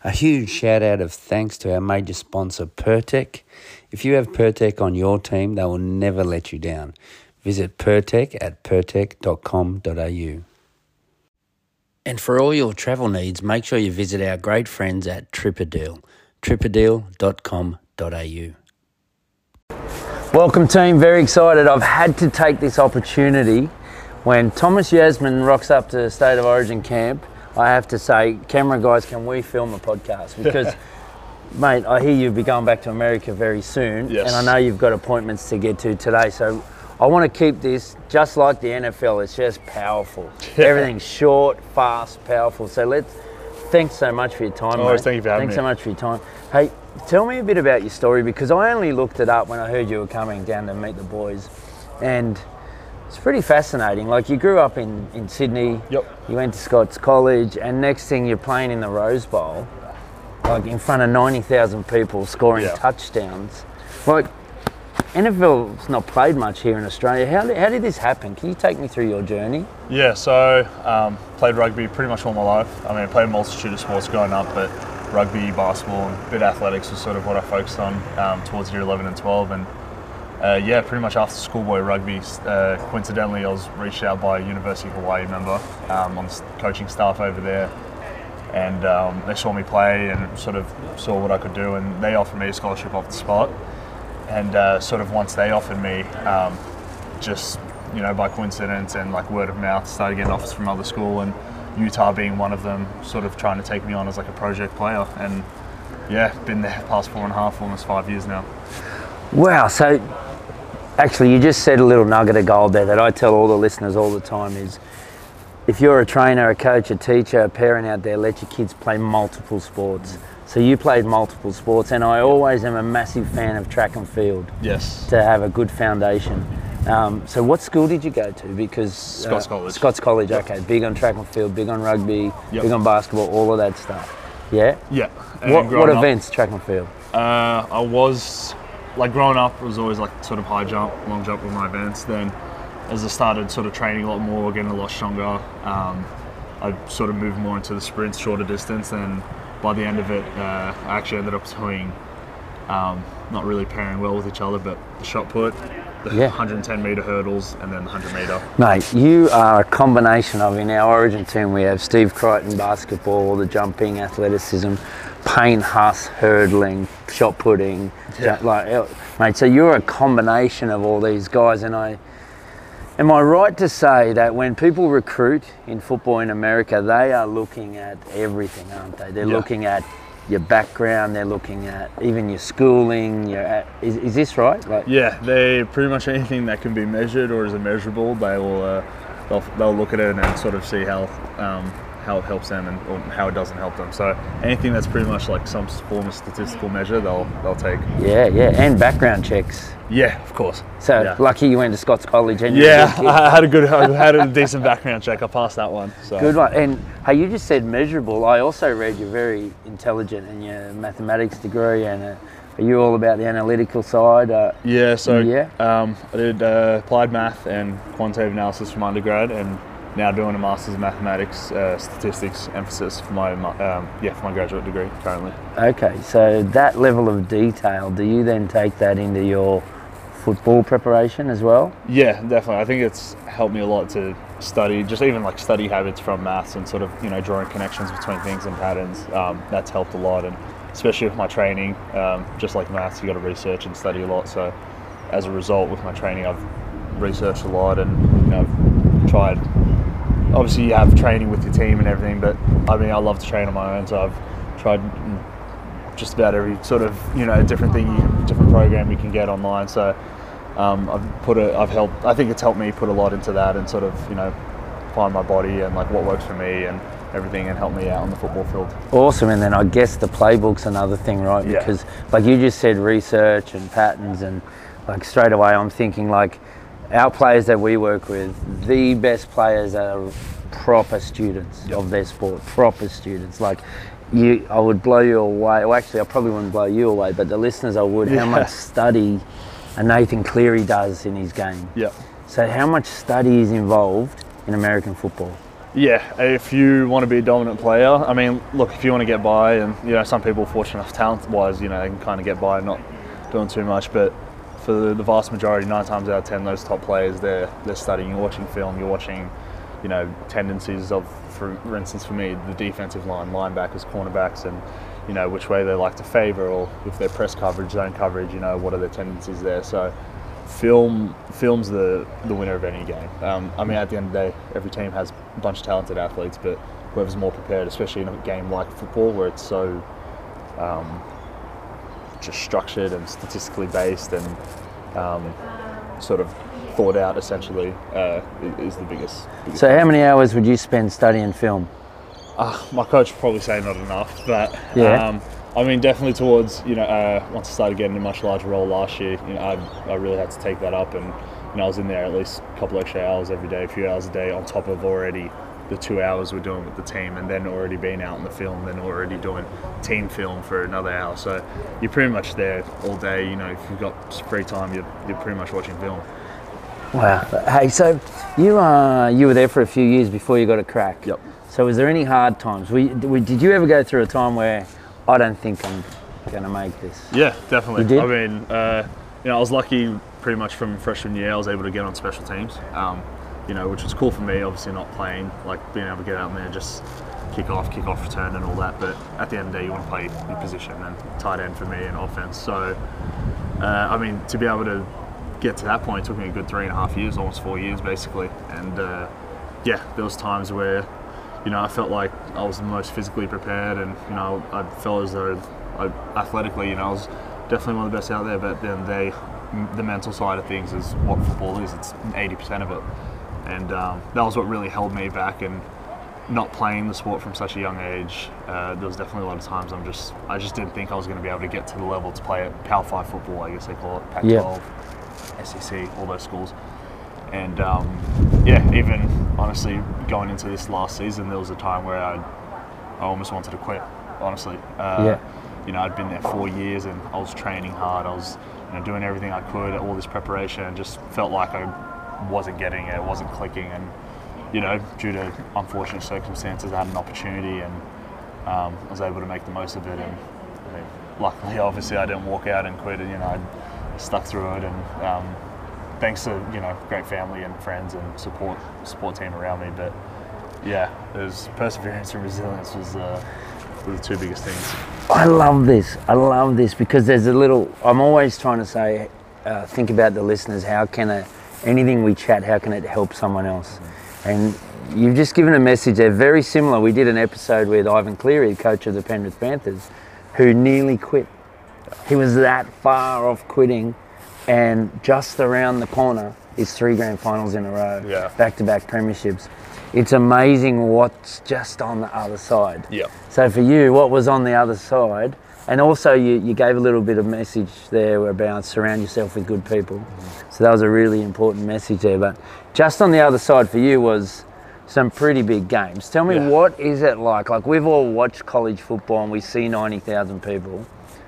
A huge shout out of thanks to our major sponsor, Pertec. If you have Pertec on your team, they will never let you down. Visit Pertec at pertec.com.au. And for all your travel needs, make sure you visit our great friends at Tripperdeal, tripperdeal.com.au. Welcome team, very excited. I've had to take this opportunity. When Thomas Yasmin rocks up to State of Origin camp, I have to say, camera guys, can we film a podcast? Because, mate, I hear you'll be going back to America very soon. Yes. And I know you've got appointments to get to today. So I want to keep this just like the NFL. It's just powerful. Everything's short, fast, powerful. So thanks so much for your time, mate. Thank you for having me. Thanks so much for your time. Hey, tell me a bit about your story, because I only looked it up when I heard you were coming down to meet the boys. And it's pretty fascinating. Like, you grew up in Sydney. Yep. You went to Scots College, and next thing you're playing in the Rose Bowl, like in front of 90,000 people scoring touchdowns. Like, NFL's not played much here in Australia. How did this happen? Can you take me through your journey? Yeah, so played rugby pretty much all my life. I mean, I played a multitude of sports growing up, but rugby, basketball, and a bit of athletics was sort of what I focused on towards year 11 and 12. And pretty much after schoolboy rugby, coincidentally, I was reached out by a University of Hawaii member on the coaching staff over there. And they saw me play and sort of saw what I could do, and they offered me a scholarship off the spot. And sort of once they offered me, just, you know, by coincidence and like word of mouth, started getting offers from other school, and Utah being one of them, sort of trying to take me on as like a project player. And yeah, been there past 4.5, almost 5 years now. Wow, so actually you just said a little nugget of gold there that I tell all the listeners all the time is, if you're a trainer, a coach, a teacher, a parent out there, let your kids play multiple sports. So you played multiple sports, and I always am a massive fan of track and field. Yes. To have a good foundation. So what school did you go to? Because Scots College. Scots College, okay. Big on track and field, big on rugby, big on basketball, all of that stuff. Yeah? Yeah. What events, track and field? I was, like, growing up, it was always like sort of high jump, long jump were my events. Then as I started sort of training a lot more, getting a lot stronger, I sort of moved more into the sprints, shorter distance, and by the end of it, I actually ended up doing, not really pairing well with each other, but the shot put, the 110 metre hurdles, and then the 100 metre. Mate, you are a combination of, in our Origin team, we have Steve Crichton, basketball, the jumping, athleticism, Payne Huss, hurdling, shot putting. Mate, so you're a combination of all these guys, and am I right to say that when people recruit in football in America, they are looking at everything, aren't they? They're looking at your background, they're looking at even your schooling. Is this right? Yeah, they pretty much anything that can be measured or is immeasurable, they'll look at it and then sort of see how it helps them or how it doesn't help them. So anything that's pretty much like some form of statistical measure, they'll take. Yeah, and background checks. Yeah, of course. So lucky you went to Scots College. And I had a decent background check. I passed that one. So. Good one. And hey, you just said measurable. I also read you're very intelligent in your mathematics degree, and are you all about the analytical side? I did applied math and quantitative analysis from undergrad, and now doing a master's in mathematics, statistics emphasis for my graduate degree currently. Okay, so that level of detail, do you then take that into your football preparation as well? Yeah, definitely. I think it's helped me a lot to study, just even like study habits from maths and sort of, you know, drawing connections between things and patterns. That's helped a lot, and especially with my training, just like maths, you got to research and study a lot. So as a result, with my training, I've researched a lot, and, you know, I've tried. Obviously, you have training with your team and everything, but I mean, I love to train on my own, so I've tried just about every sort of, you know, different program you can get online. So I think it's helped me put a lot into that and sort of, you know, find my body and like what works for me and everything, and help me out on the football field. Awesome. And then I guess the playbook's another thing, right? Because like you just said, research and patterns, and like straight away I'm thinking like, our players that we work with, the best players are proper students of their sport, proper students. Like, I would blow you away. Well, actually, I probably wouldn't blow you away, but the listeners I would, how much study a Nathan Cleary does in his game. Yeah. So how much study is involved in American football? Yeah, if you want to be a dominant player, I mean, look, if you want to get by, and you know, some people, fortunate enough, talent-wise, you know, they can kind of get by, not doing too much. But for the vast majority, 9 times out of 10, those top players, they're studying. You're watching film. You're watching, you know, tendencies of, for instance, for me, the defensive line, linebackers, cornerbacks, and you know which way they like to favour, or if they're press coverage, zone coverage. You know, what are their tendencies there? So. Film's the winner of any game. I mean, at the end of the day, every team has a bunch of talented athletes, but whoever's more prepared, especially in a game like football where it's so just structured and statistically based and sort of thought out, essentially, is the biggest. So how many hours would you spend studying film? My coach would probably say not enough, but yeah. I mean, definitely towards, you know, once I started getting a much larger role last year, you know, I really had to take that up, and you know, I was in there at least a couple extra hours every day, a few hours a day, on top of already the 2 hours we're doing with the team, and then already being out in the film, then already doing team film for another hour. So you're pretty much there all day. You know, if you've got free time, you're pretty much watching film. Wow. Hey, so you were there for a few years before you got a crack. Yep. So was there any hard times? Did you ever go through a time where I don't think I'm going to make this? Yeah, definitely. You did? I mean, you know, I was lucky pretty much from freshman year. I was able to get on special teams, you know, which was cool for me. Obviously, not playing, like being able to get out there and just kick off return, and all that. But at the end of the day, you want to play your position, and tight end for me and offense. So, I mean, to be able to get to that point, it took me a good 3.5 years, almost 4 years, basically. And yeah, there was times where, you know, I felt like I was the most physically prepared, and you know, I felt as though athletically, you know, I was definitely one of the best out there. But then the mental side of things is what football is. It's 80% of it, and that was what really held me back. And not playing the sport from such a young age, there was definitely a lot of times I just didn't think I was going to be able to get to the level to play at Power 5 football, I guess they call it, Pac-12, SEC, all those schools. And yeah, even honestly going into this last season, there was a time where I almost wanted to quit, honestly. You know, I'd been there 4 years and I was training hard. I was, you know, doing everything I could, all this preparation, and just felt like I wasn't getting it, wasn't clicking. And you know, due to unfortunate circumstances, I had an opportunity, and I was able to make the most of it. And I mean, luckily, obviously, I didn't walk out and quit. And you know, I stuck through it, and thanks to, you know, great family and friends and support team around me. But yeah, there's perseverance and resilience was the two biggest things. I love this because there's a little, I'm always trying to say, think about the listeners, how can anything we chat, how can it help someone else? And you've just given a message there very similar. We did an episode with Ivan Cleary, coach of the Penrith Panthers, who nearly quit. He was that far off quitting, and just around the corner is 3 grand finals in a row, back-to-back premierships. It's amazing what's just on the other side. Yeah. So for you, what was on the other side? And also you gave a little bit of message there about surround yourself with good people. So that was a really important message there. But just on the other side for you was some pretty big games. Tell me, what is it like? Like, we've all watched college football and we see 90,000 people.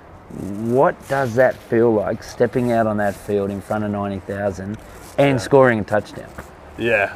What does that feel like, stepping out on that field in front of 90,000 and scoring a touchdown? Yeah.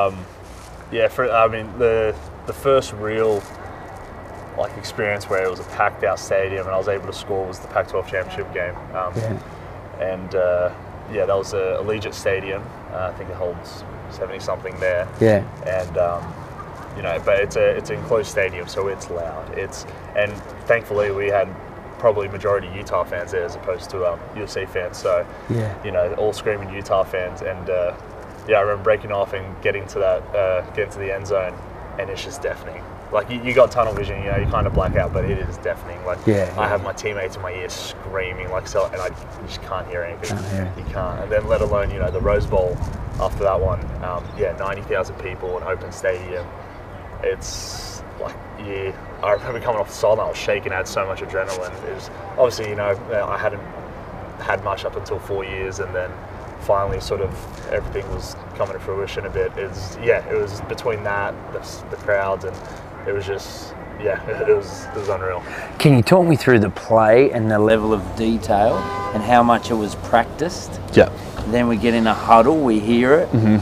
I mean, the first real experience where it was a packed out stadium and I was able to score was the Pac-12 championship game. And that was a Allegiant Stadium. I think it holds 70 something there. Yeah. And you know, but it's an enclosed stadium, so it's loud. And thankfully we had probably majority Utah fans there as opposed to USC fans. So you know, all screaming Utah fans. And I remember breaking off and getting to the end zone, and it's just deafening. Like, you got tunnel vision, you know, you kind of black out, but it is deafening. Like, I have my teammates in my ear screaming, like, so, and you just can't hear anything. You can't. And then let alone, you know, the Rose Bowl after that one, 90,000 people, an open stadium. It's like, I remember coming off the sideline, I was shaking, I had so much adrenaline. It was, obviously, you know, I hadn't had much up until 4 years, and then finally sort of everything was coming to fruition a bit. It was between that, the crowds, and it was just, it was unreal. Can you talk me through the play and the level of detail and how much it was practiced? Yeah. Then we get in a huddle, we hear it.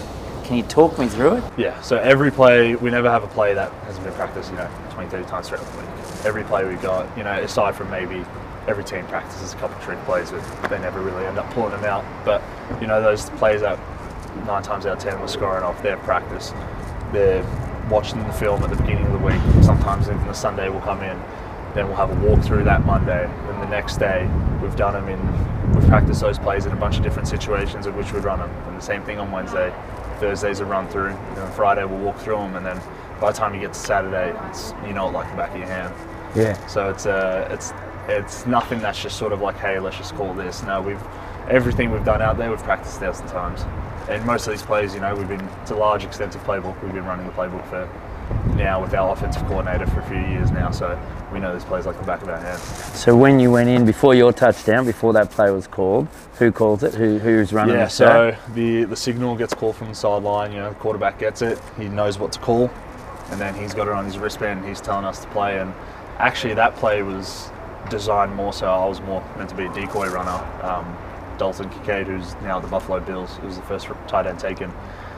Can you talk me through it? Yeah, so every play, we never have a play that hasn't been practiced, 20, 30 times throughout the week. Every play we've got, aside from maybe every team practices a couple of trick plays, but they never really end up pulling them out. But, those plays that 9 times out of 10 we're scoring off, they're practice. They're watching the film at the beginning of the week. Sometimes even the Sunday will come in, then we'll have a walkthrough that Monday. Then the next day, we've practiced those plays in a bunch of different situations in which we'd run them. And the same thing on Wednesday. Thursday's a run through, and then Friday we'll walk through them, and then by the time you get to Saturday, it's it like the back of your hand. Yeah. So it's nothing that's just sort of like, hey, let's just call this. No, everything we've done out there, we've practiced 1,000 times. And most of these plays, we've been, it's a large, extensive playbook. We've been running the playbook for now with our offensive coordinator for a few years now, so we know these plays like the back of our hands. So when you went in before your touchdown, before that play was called, who calls it? Who's running the so the signal gets called from the sideline. The quarterback gets it. He knows what to call, and then he's got it on his wristband. He's telling us to play. And actually, that play was designed more so. I was more meant to be a decoy runner. Dalton Kincaid, who's now at the Buffalo Bills, who was the first tight end taken,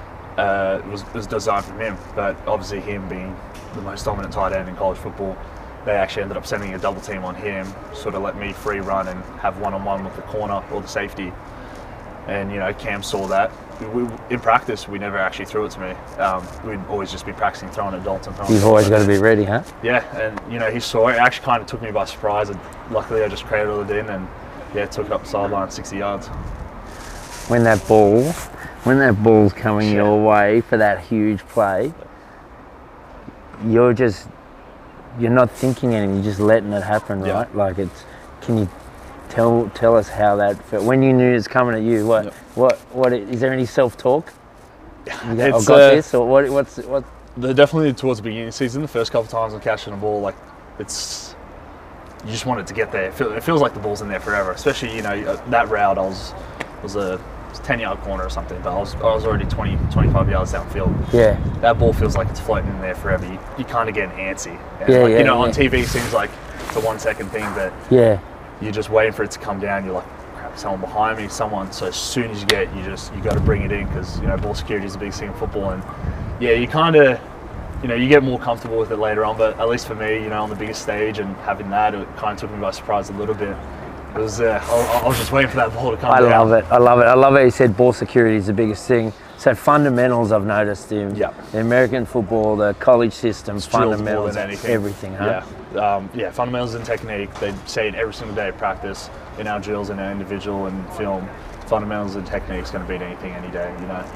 was designed from him. But obviously, him being the most dominant tight end in college football, they actually ended up sending a double team on him, sort of let me free run and have one-on-one with the corner or the safety. And Cam saw that. In practice, we never actually threw it to me. We'd always just be practicing throwing at Dalton. You've always got to be ready, huh? Yeah, and he saw it. It actually kind of took me by surprise, and luckily I just cradled it in and took it up the sideline 60 yards. When that ball's coming your way for that huge play, you're not thinking anything, you're just letting it happen, right? Yeah. Can you tell us how that felt? When you knew it's coming at you, what is there any self-talk? I've got this, or what? Definitely towards the beginning of the season, the first couple of times I'm catching the ball, you just want it to get there. It feels like the ball's in there forever, especially, that route was a 10-yard corner or something, but I was already 20, 25 yards downfield. Yeah. That ball feels like it's floating in there forever. You kind of get antsy. And on TV it seems like it's a 1 second thing, but you're just waiting for it to come down. You're like, crap, someone behind me, someone. So as soon as you got to bring it in, because ball security is a big thing in football, and you kind of, you get more comfortable with it later on. But at least for me, on the biggest stage and having that, it kind of took me by surprise a little bit. It was, I was just waiting for that ball to come down. I love it. You said ball security is the biggest thing. So fundamentals, I've noticed in the American football, the college system, it's fundamentals, everything, huh? Fundamentals and technique. They say it every single day at practice, in our drills, in our individual and film. Fundamentals and technique is going to beat anything any day,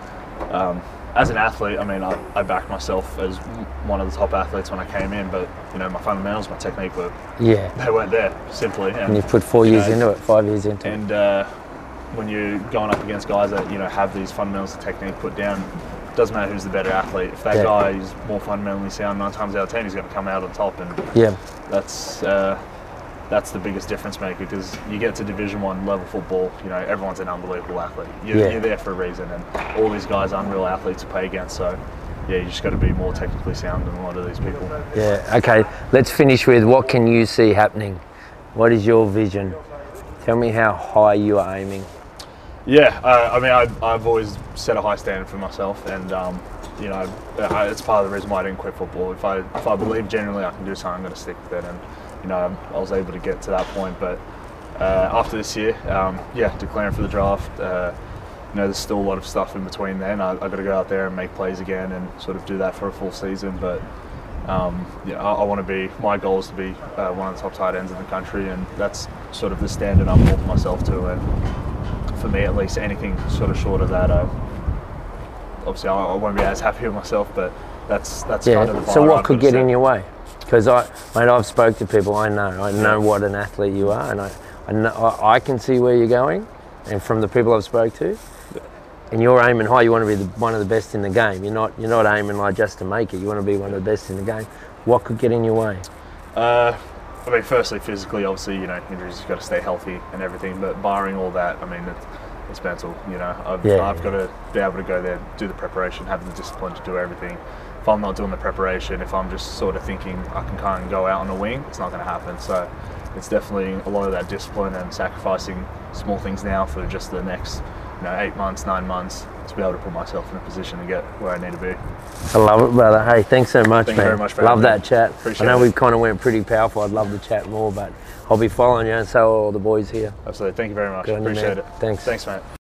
As an athlete, I backed myself as one of the top athletes when I came in, but my fundamentals, my technique they weren't there, simply. And you put 4 years into it, 5 years into it. And when you're going up against guys that have these fundamentals and technique put down, it doesn't matter who's the better athlete. If that guy is more fundamentally sound, 9 times out of 10, he's going to come out on top. And that's the biggest difference maker, because you get to Division I level football, everyone's an unbelievable athlete. You're there for a reason, and all these guys are unreal athletes to play against. So you just got to be more technically sound than a lot of these people. Yeah. Okay. Let's finish with, what can you see happening? What is your vision? Tell me how high you are aiming. I've always set a high standard for myself, and it's part of the reason why I didn't quit football. If I believe genuinely I can do something, I'm going to stick with it. And I was able to get to that point. But after this year, declaring for the draft, there's still a lot of stuff in between then. I've got to go out there and make plays again and sort of do that for a full season. But I want to be, my goal is to be one of the top tight ends in the country, and that's sort of the standard I'm holding myself to. And for me, at least, anything sort of short of that, obviously I won't be as happy with myself, but that's kind of the bar. So what could get in your way? Because I've spoke to people. I know what an athlete you are, and I can see where you're going, and from the people I've spoke to, and you're aiming high. You want to be one of the best in the game. You're not aiming like just to make it. You want to be one of the best in the game. What could get in your way? Firstly, physically, obviously, injuries, you've got to stay healthy and everything. But barring all that, it's mental. I've got to be able to go there, do the preparation, have the discipline to do everything. If I'm not doing the preparation, if I'm just sort of thinking I can kind of go out on a wing, it's not going to happen. So it's definitely a lot of that discipline and sacrificing small things now for just the next 8 months, 9 months to be able to put myself in a position to get where I need to be. I love it, brother. Hey, thanks so much, Thank man. you very much for love having that me. chat. Appreciate I know it. we kind of went pretty powerful. I'd love to chat more, but I'll be following you, and so are all the boys here. Absolutely. Thank you very much. Good on you, Appreciate man. it. Thanks. Thanks, mate.